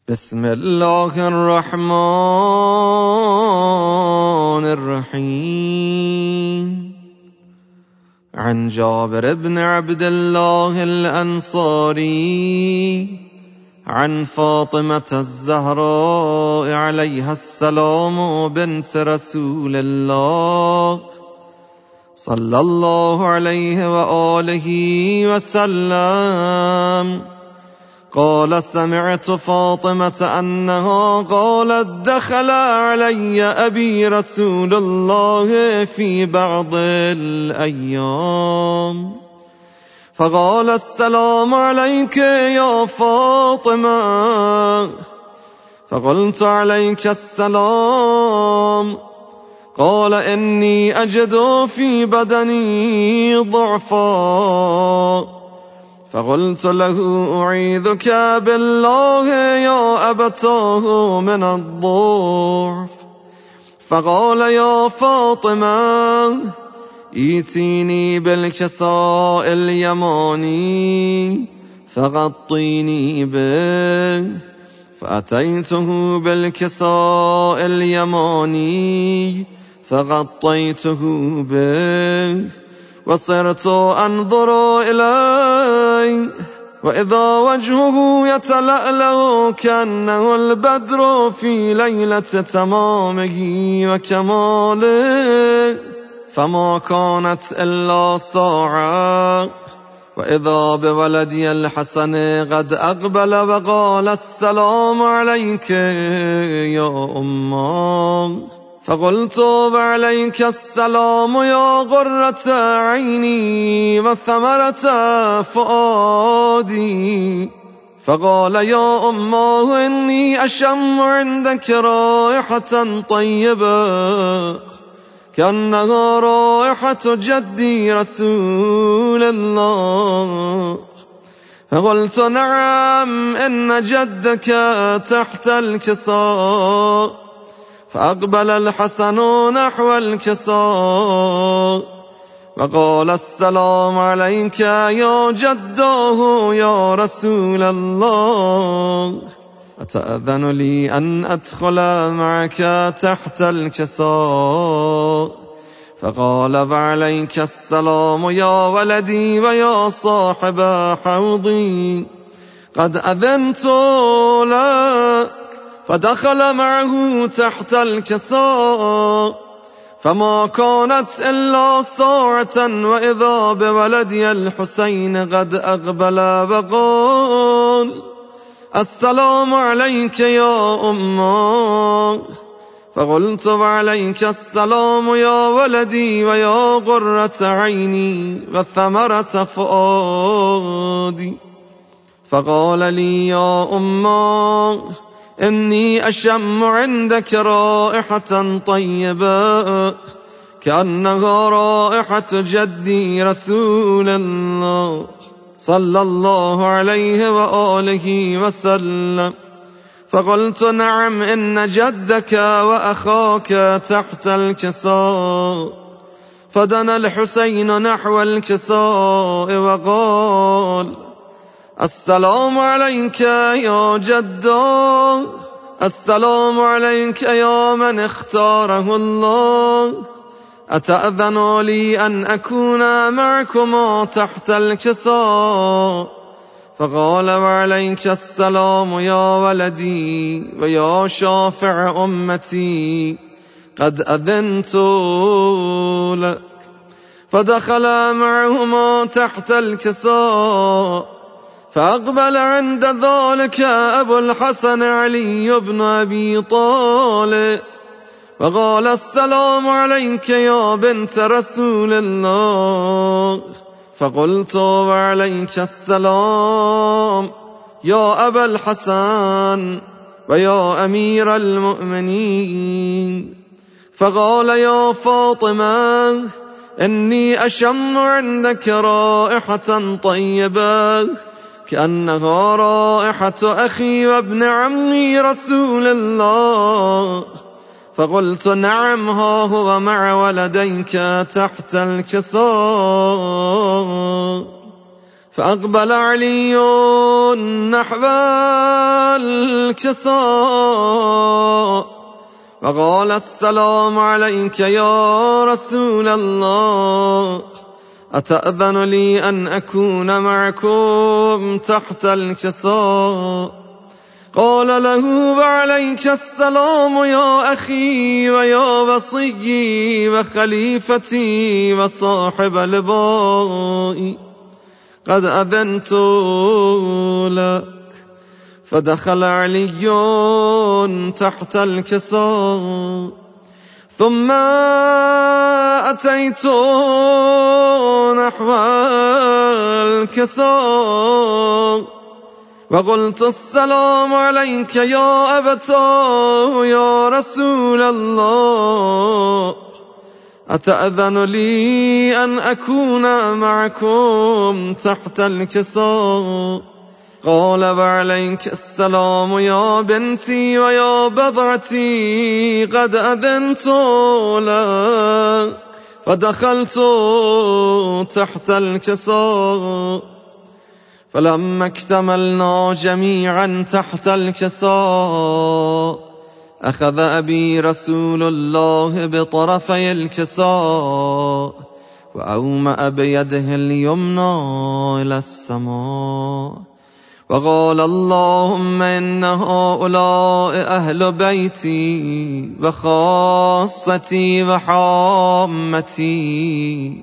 بسم الله الرحمن الرحيم. عن جابر بن عبد الله الأنصاري عن فاطمة الزهراء عليها السلام بنت رسول الله صلى الله عليه وآله وسلم قال: سمعت فاطمة أنها قالت: دخل علي أبي رسول الله في بعض الأيام فقال: السلام عليك يا فاطمة. فقلت: عليك السلام. قال: إني أجد في بدني ضعفا. فقلت له: أعيذك بالله يا أبتاه من الضعف. فقال: يا فاطمة، ائتيني بالكساء اليماني فغطيني به. فأتيته بالكساء اليماني فغطيته به، وصرت أنظر إليه وإذا وجهه يتلألأ كأنه البدر في ليلة تمامه وكماله. فما كانت إلا ساعة وإذا بولدي الحسن قد أقبل وقال: السلام عليك يا أمه. فقلت: وعليك السلام يا غرة عيني وثمرة فؤادي. فقال: يا أمه، إني أشم عندك رائحة طيبة كأنها رائحة جدي رسول الله. فقلت: نعم، إن جدك تحت الكساء. فأقبل الحسن نحو الكساء وقال: السلام عليك يا جداه يا رسول الله، أتأذن لي أن أدخل معك تحت الكساء؟ فقال: وعليك السلام يا ولدي ويا صاحب حوضي، قد أذنت لك. فدخل معه تحت الكساء فما كانت إلا ساعة وإذا بولدي الحسين قد أقبل وقال: السلام عليك يا أمه. فقلت: وعليك السلام يا ولدي ويا غرة عيني وثمرة فؤادي. فقال لي: يا أمه، إني أشم عندك رائحة طيبة كأنها رائحة جدي رسول الله صلى الله عليه وآله وسلم. فقلت: نعم، إن جدك وأخاك تحت الكساء. فدنا الحسين نحو الكساء وقال: السلام عليك يا جدا، السلام عليك يا من اختاره الله، أتأذن لي أن أكون معكما تحت الكساء؟ فقال: وعليك السلام يا ولدي ويا شافع أمتي، قد أذنت لك. فدخل معهما تحت الكساء فأقبل عند ذلك أبو الحسن علي بن أبي طالب وقال: السلام عليك يا بنت رسول الله. فقلت: وعليك السلام يا أبا الحسن ويا أمير المؤمنين. فقال: يا فاطمة، إني أشم عندك رائحة طيبة كأنها رائحة أخي وابن عمي رسول الله. فقلت: نعم، ها هو مع ولديك تحت الكساء. فأقبل علي نحو الكساء وقال السلام عليك يا رسول الله، أتأذن لي أن أكون معكم تحت الكساء؟ قال له وعليك السلام يا أخي ويا وصيي وخليفتي وصاحب لبائي، قد أذنت لك. فدخل علي تحت الكساء، ثم أتيت نحو الكساء وقلت السلام عليك يا أبتاه يا رسول الله، أتأذن لي أن أكون معكم تحت الكساء؟ قال وعليك السلام يا بنتي ويا بضعتي، قد أذنت لك. فدخلت تحت الكساء، فلما اكتملنا جميعا تحت الكساء أخذ أبي رسول الله بطرفي الكساء وأومأ بيده اليمنى إلى السماء وقال اللهم إن هؤلاء أهل بيتي وخاصتي وحامتي،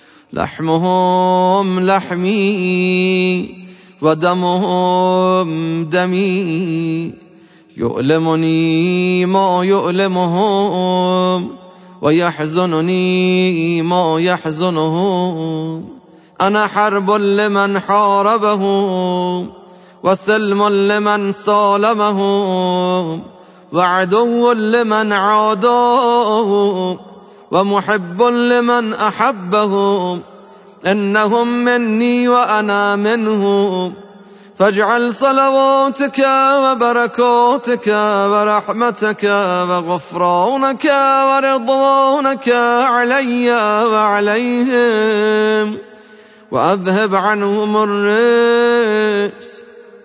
لحمهم لحمي ودمهم دمي، يؤلمني ما يؤلمهم ويحزنني ما يحزنهم. أنا حرب لمن حاربهم وسلم لمن سالمهم وعدو لمن عاداهم ومحب لمن أحبهم، إنهم مني وأنا منهم. فاجعل صلواتك وبركاتك ورحمتك وغفرانك ورضوانك علي وعليهم، وأذهب عنهم الرجس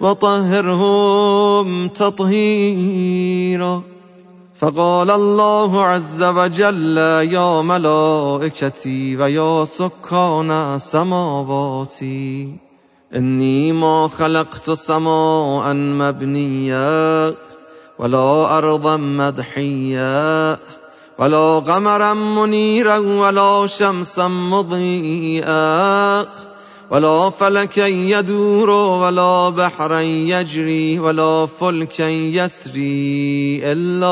وطهرهم تطهيرا. فقال الله عز وجل يا ملائكتي ويا سكان سماواتي، إني ما خلقت سماء مبنيا ولا أرضا مدحيا ولا قمرا منيرا ولا شمسا مضيئا ولا فلكا يدور ولا بحرا يجري ولا فلكا يسري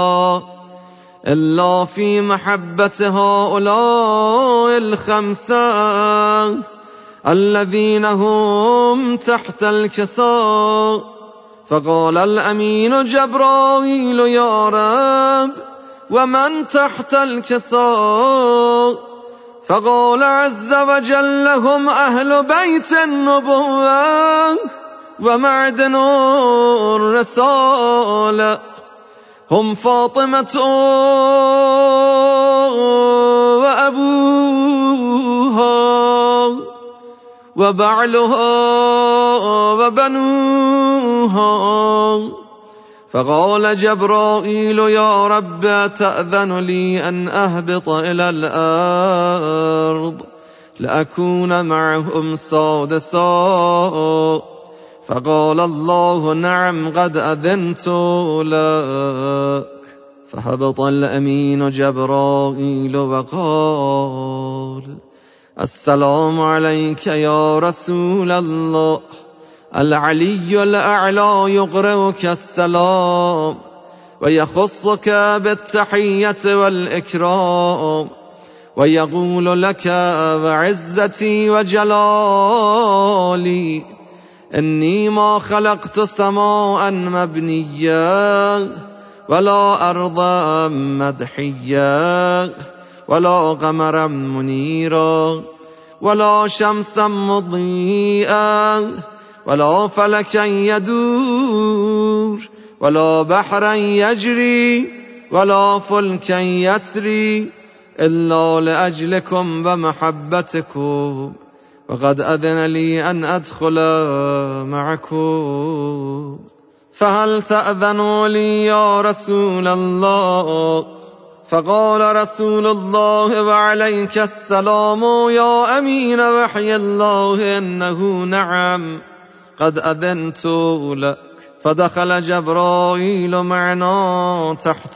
إلا في محبة هؤلاء الخمسة الذين هم تحت الكساء. فقال الأمين جبرائيل يا رب ومن تحت الكساء؟ فقال عز وجل هم أهل بيت النبوة ومعدن الرسالة، هم فاطمة وأبوها وبعلها وبنوها. فقال جبرائيل يا رب تأذن لي أن أهبط إلى الأرض لأكون معهم سادسا؟ فقال الله نعم قد أذنت لك. فهبط الأمين جبرائيل وقال السلام عليك يا رسول الله، العلي الأعلى يقرئك السلام ويخصك بالتحية والإكرام ويقول لك وعزتي وجلالي إني ما خلقت سماء مبنيا ولا أرضا مدحيا ولا قمرا منيرا ولا شمسا مضيئا ولا فلكا يدور ولا بحرا يجري ولا فلكا يسري إلا لأجلكم ومحبتكم وقد أذن لي أن أدخل معكم، فهل تأذن لي يا رسول الله؟ فقال رسول الله وعليك السلام يا أمين وحي الله إنه نعم قد أذنت لك. فدخل جبرائيل معنا تحت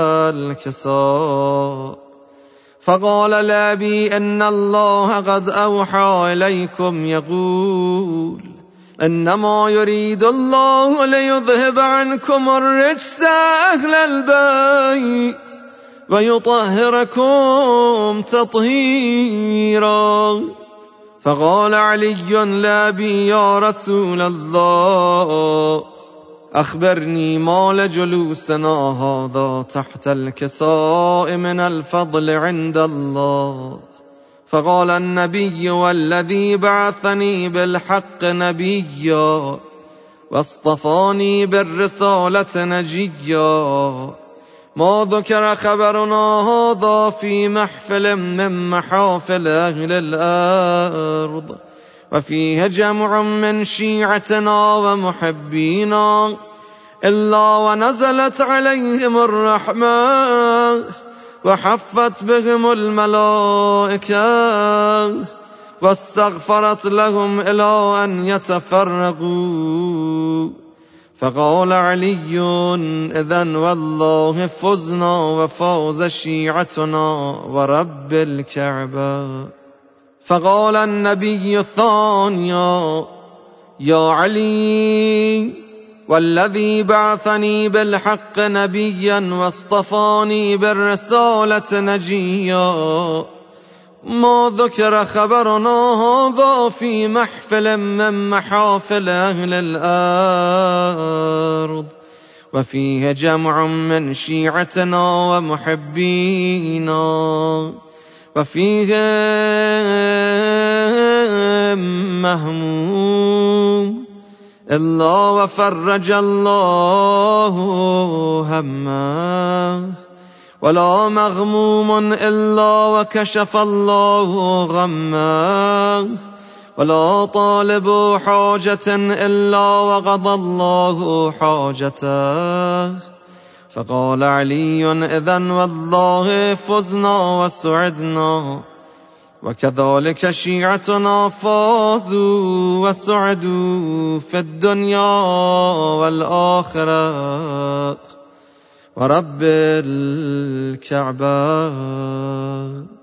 الكساء فقال لأبي إن الله قد أوحى إليكم يقول إنما يريد الله ليذهب عنكم الرجس أهل البيت ويطهركم تطهيرا. فقال علي لأبي يا رسول الله أخبرني ما لجلوسنا هذا تحت الكساء من الفضل عند الله. فقال النبي والذي بعثني بالحق نبيا واصطفاني بالرسالة نجيا ما ذكر خبرنا هذا في محفل من محافل أهل الأرض وفيه جمع من شيعتنا ومحبينا إلا ونزلت عليهم الرحمة وحفت بهم الملائكة واستغفرت لهم إلى أن يتفرقوا. فقال علي إذن والله فزنا وفوز شيعتنا ورب الكعبة. فقال النبي ثانيا يا علي والذي بعثني بالحق نبيا واصطفاني بالرسالة نجيا ما ذكر خبرنا هذا في محفل من محافل أهل الأرض وفيه جمع من شيعتنا ومحبينا وفيهم مهموم إلا وفرج الله همه ولا مغموم إلا وكشف الله غمه ولا طالب حاجة إلا وقضى الله حاجته. فقال علي إذن والله فزنا وسعدنا وكذلك شيعتنا فازوا وسعدوا في الدنيا والآخرة ورب الكعبة.